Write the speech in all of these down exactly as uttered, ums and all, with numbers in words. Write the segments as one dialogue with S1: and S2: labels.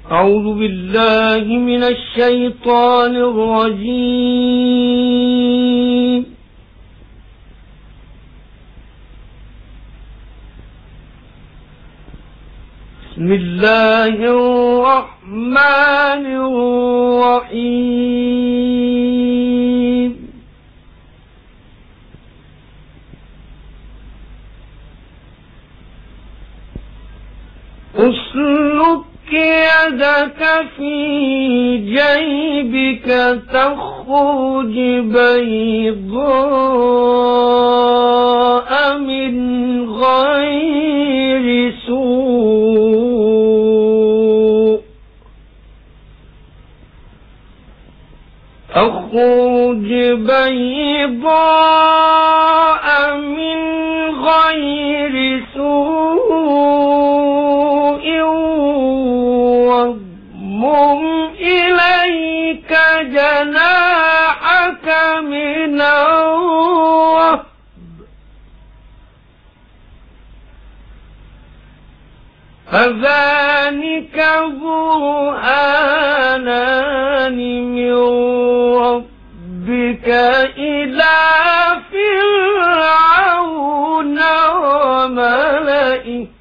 S1: أعوذ بالله من الشيطان الرجيم. بسم الله الرحمن الرحيم. اسلك يدك في جيبك تخرج بيضاء من غير سوء تخرج بيضاء من غير سوء واضمم إليك جناحك من الرهب فذلك برهانان من ربك إلى فرعون وملئه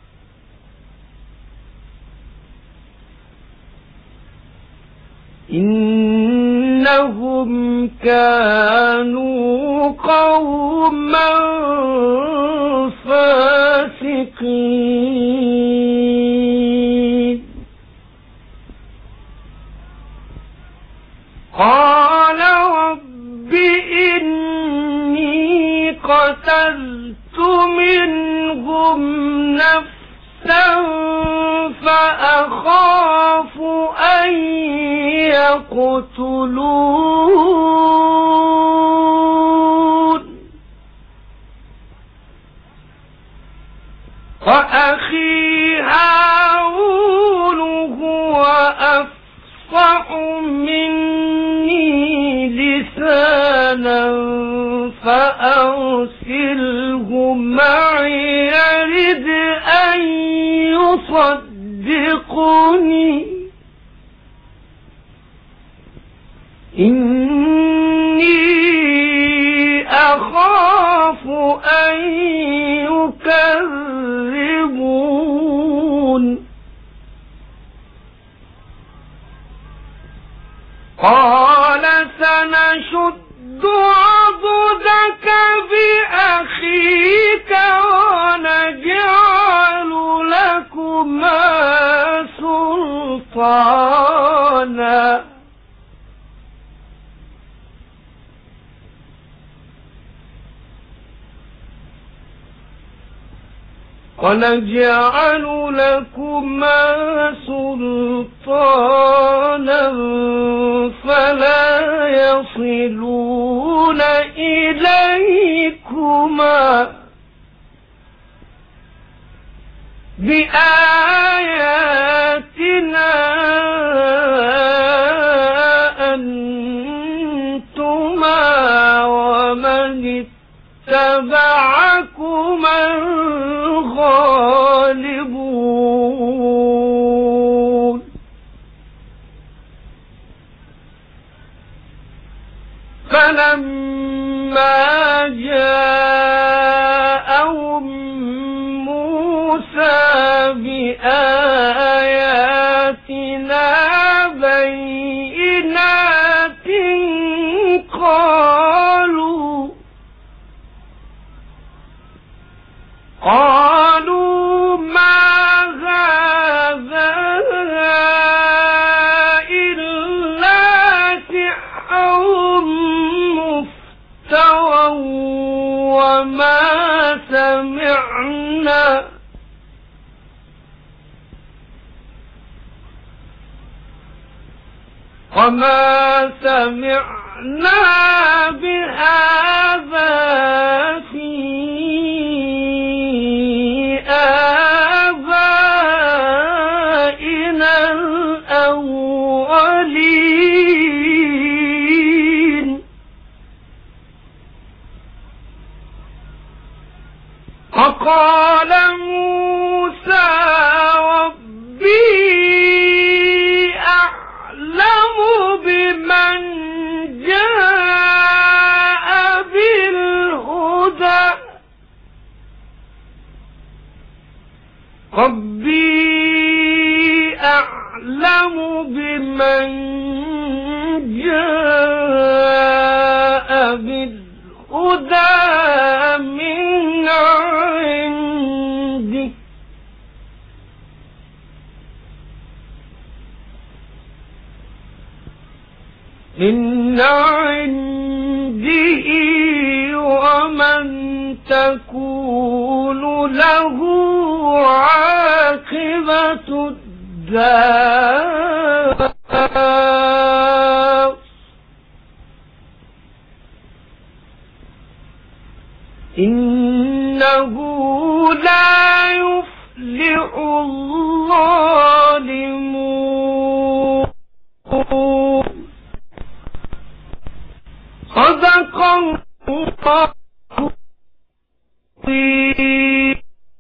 S1: إنهم كانوا قوما فاسقين. قال رب إني قتلت منهم نفسا فأخاف أن يقتلون وأخي هارون هو أفصح مني لسانا فأرسله معي يرد أن يصدقني إني أخاف أن يكذبون. قال سنشد عضدك بأخيك ونجعل لكما سلطانا ونجعل لكما سلطانا فلا يصلون إليكما بآياتنا أنتما ومن اتبعكما الغالبون. فلما جاءهم موسى بآياتنا بينات قالوا قالوا ما هذا إلا سحر مفترى وما سمعنا وما سمعنا بهذا في آبائنا الأولين. وقال موسى ربي ربي أعلم بمن جاء بالهدى من عنده من عنده ومن تكون له عاقبة الدار إنه لا يفلح الظالمون. صدق الله